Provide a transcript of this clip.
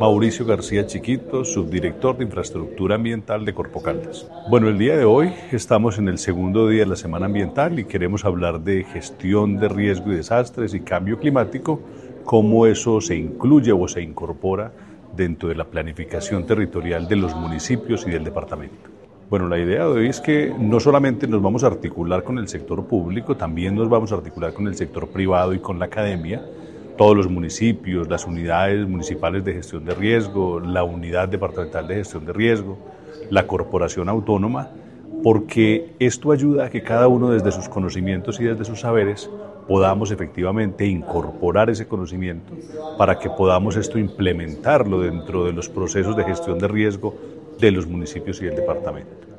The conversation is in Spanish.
Mauricio García Chiquito, subdirector de Infraestructura Ambiental de Corpo Caldas. Bueno, el día de hoy estamos en el segundo día de la Semana Ambiental y queremos hablar de gestión de riesgo y desastres y cambio climático, cómo eso se incluye o se incorpora dentro de la planificación territorial de los municipios y del departamento. Bueno, la idea de hoy es que no solamente nos vamos a articular con el sector público, también nos vamos a articular con el sector privado y con la academia, todos los municipios, las unidades municipales de gestión de riesgo, la unidad departamental de gestión de riesgo, la corporación autónoma, porque esto ayuda a que cada uno desde sus conocimientos y desde sus saberes podamos efectivamente incorporar ese conocimiento para que podamos esto implementarlo dentro de los procesos de gestión de riesgo de los municipios y del departamento.